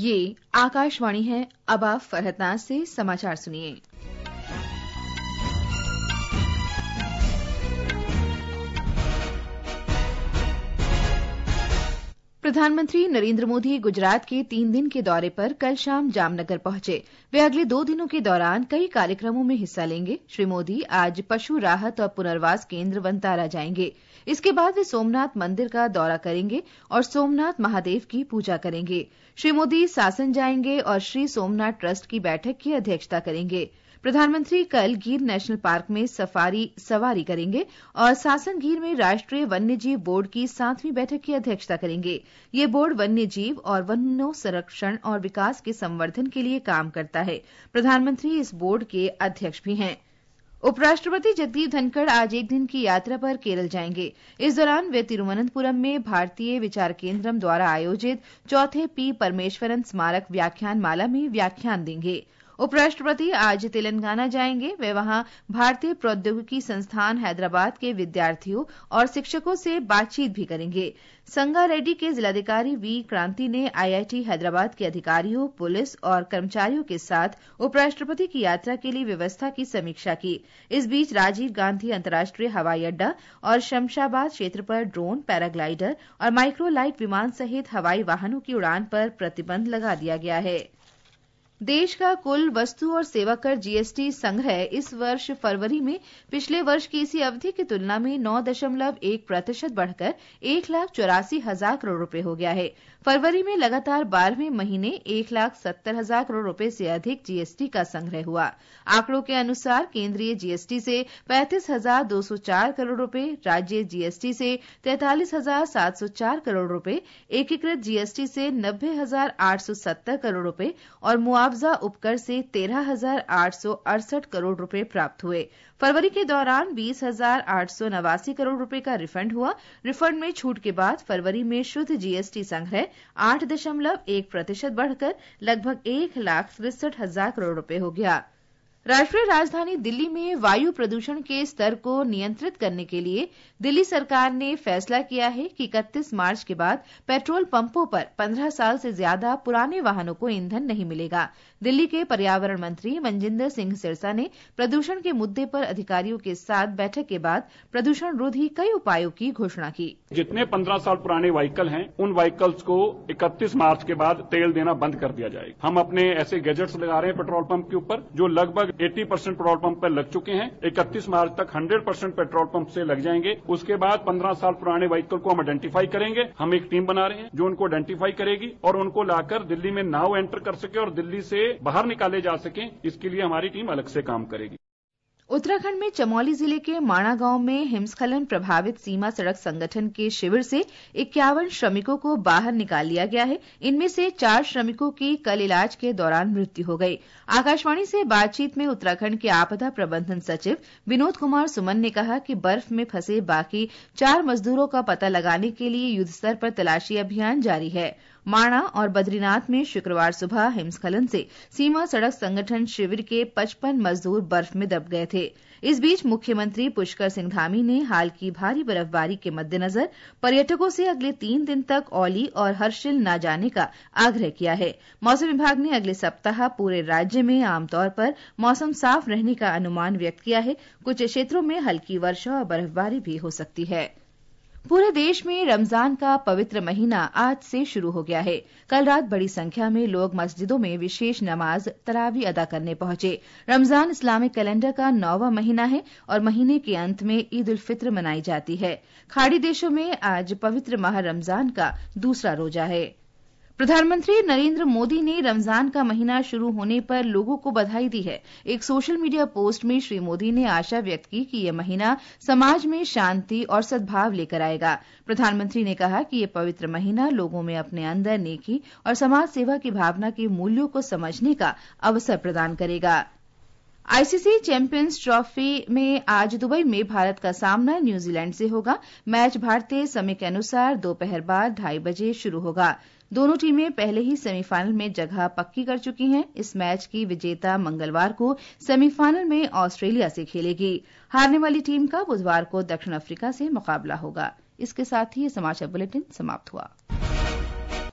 ये आकाशवाणी है। अब आप फरहत से समाचार सुनिए। प्रधानमंत्री नरेंद्र मोदी गुजरात के 3 दिन के दौरे पर कल शाम जामनगर पहुंचे। वे अगले 2 दिनों के दौरान कई कार्यक्रमों में हिस्सा लेंगे। श्री मोदी आज पशु राहत और पुनर्वास केंद्र वनतारा जाएंगे। इसके बाद वे सोमनाथ मंदिर का दौरा करेंगे और सोमनाथ महादेव की पूजा करेंगे। श्री मोदी सासन जाएंगे और श्री सोमनाथ ट्रस्ट की बैठक की अध्यक्षता करेंगे। प्रधानमंत्री कल गिर नेशनल पार्क में सवारी करेंगे और सासन गिर में राष्ट्रीय वन्यजीव बोर्ड की 7वीं बैठक की अध्यक्षता करेंगे। ये बोर्ड वन्यजीव और वनों संरक्षण और विकास के संवर्धन के लिए काम करता है। प्रधानमंत्री इस बोर्ड के अध्यक्ष भी हैं। उपराष्ट्रपति जगदीप धनखड़ आज 1 दिन की यात्रा पर केरल जाएंगे। इस दौरान वे तिरुवनंतपुरम में भारतीय विचार केंद्रम द्वारा आयोजित 4थे पी परमेश्वरन स्मारक व्याख्यान माला में व्याख्यान देंगे। उपराष्ट्रपति आज तेलंगाना जाएंगे। वे वहां भारतीय प्रौद्योगिकी संस्थान हैदराबाद के विद्यार्थियों और शिक्षकों से बातचीत भी करेंगे। संगारेड्डी के जिलाधिकारी वी क्रांति ने आईआईटी हैदराबाद के अधिकारियों, पुलिस और कर्मचारियों के साथ उपराष्ट्रपति की यात्रा के लिए व्यवस्था की समीक्षा की। इस बीच राजीव गांधी अंतर्राष्ट्रीय हवाई अड्डा और शमशाबाद क्षेत्र पर ड्रोन, पैराग्लाइडर और माइक्रोलाइट विमान सहित हवाई वाहनों की उड़ान पर प्रतिबंध लगा दिया गया है। देश का कुल वस्तु और सेवा कर जीएसटी संग्रह इस वर्ष फरवरी में पिछले वर्ष की इसी अवधि की तुलना में 9.1% बढ़कर 1,84,000 करोड़ रुपए हो गया है। फरवरी में लगातार 12वें महीने 1,70,000 करोड़ रुपए से अधिक जीएसटी का संग्रह हुआ। आंकड़ों के अनुसार केंद्रीय जीएसटी से 35,204 करोड़ रुपए, राज्य जीएसटी से 43,704 करोड़ रुपए, एकीकृत जीएसटी से 90,870 करोड़ रुपए और मुआवजा उपकर से 13,868 करोड़ रुपए प्राप्त हुए। फरवरी के दौरान 20,889 करोड़ रुपए का रिफंड हुआ। रिफंड में छूट के बाद फरवरी में शुद्ध जीएसटी संग्रह 8.1% बढ़कर लगभग 1,63,000 करोड़ रुपए हो गया। राष्ट्रीय राजधानी दिल्ली में वायु प्रदूषण के स्तर को नियंत्रित करने के लिए दिल्ली सरकार ने फैसला किया है कि 31 मार्च के बाद पेट्रोल पंपों पर 15 साल से ज्यादा पुराने वाहनों को ईंधन नहीं मिलेगा। दिल्ली के पर्यावरण मंत्री मनजिंदर सिंह सिरसा ने प्रदूषण के मुद्दे पर अधिकारियों के साथ बैठक के बाद प्रदूषण रोधी कई उपायों की घोषणा की। जितने 15 साल पुराने व्हीकल हैं, उन व्हीकल्स को 31 मार्च के बाद तेल देना बंद कर दिया जाएगा। हम अपने ऐसे गैजेट्स लगा रहे हैं पेट्रोल पंप के ऊपर जो लगभग 80% पेट्रोल पंप पर लग चुके हैं। 31 मार्च तक 100% पेट्रोल पंप से लग जाएंगे। उसके बाद 15 साल पुराने व्हीकल को हम आइडेंटिफाई करेंगे। हम एक टीम बना रहे हैं जो उनको आइडेंटिफाई करेगी और उनको लाकर दिल्ली में नाउ एंटर कर सके और दिल्ली से बाहर निकाले जा सके। इसके लिए हमारी टीम अलग से काम करेगी। उत्तराखंड में चमोली जिले के माणा गांव में हिमस्खलन प्रभावित सीमा सड़क संगठन के शिविर से 51 श्रमिकों को बाहर निकाल लिया गया है। इनमें से 4 श्रमिकों की कल इलाज के दौरान मृत्यु हो गई। आकाशवाणी से बातचीत में उत्तराखंड के आपदा प्रबंधन सचिव विनोद कुमार सुमन ने कहा कि बर्फ में फंसे बाकी 4 मजदूरों का पता लगाने के लिए युद्धस्तर पर तलाशी अभियान जारी है। माणा और बद्रीनाथ में शुक्रवार सुबह हिमस्खलन से सीमा सड़क संगठन शिविर के 55 मजदूर बर्फ में दब गए थे। इस बीच मुख्यमंत्री पुष्कर सिंह धामी ने हाल की भारी बर्फबारी के मद्देनजर पर्यटकों से अगले 3 दिन तक औली और हर्षिल न जाने का आग्रह किया है। मौसम विभाग ने अगले सप्ताह पूरे राज्य में आमतौर पर मौसम साफ रहने का अनुमान व्यक्त किया है। कुछ क्षेत्रों में हल्की वर्षा और बर्फबारी भी हो सकती है। पूरे देश में रमजान का पवित्र महीना आज से शुरू हो गया है। कल रात बड़ी संख्या में लोग मस्जिदों में विशेष नमाज तरावी अदा करने पहुंचे। रमजान इस्लामिक कैलेंडर का 9वां महीना है और महीने के अंत में ईद उल फित्र मनाई जाती है। खाड़ी देशों में आज पवित्र माह रमजान का दूसरा रोजा है। प्रधानमंत्री नरेंद्र मोदी ने रमजान का महीना शुरू होने पर लोगों को बधाई दी है। एक सोशल मीडिया पोस्ट में श्री मोदी ने आशा व्यक्त की कि यह महीना समाज में शांति और सद्भाव लेकर आएगा। प्रधानमंत्री ने कहा कि यह पवित्र महीना लोगों में अपने अंदर नेकी और समाज सेवा की भावना के मूल्यों को समझने का अवसर प्रदान करेगा। आईसीसी चैंपियंस ट्रॉफी में आज दुबई में भारत का सामना न्यूजीलैंड से होगा। मैच भारतीय समय के अनुसार दोपहर बाद 2:30 बजे शुरू होगा। दोनों टीमें पहले ही सेमीफाइनल में जगह पक्की कर चुकी हैं। इस मैच की विजेता मंगलवार को सेमीफाइनल में ऑस्ट्रेलिया से खेलेगी। हारने वाली टीम का बुधवार को दक्षिण अफ्रीका से मुकाबला होगा। इसके साथ ही ये समाचार बुलेटिन समाप्त हुआ।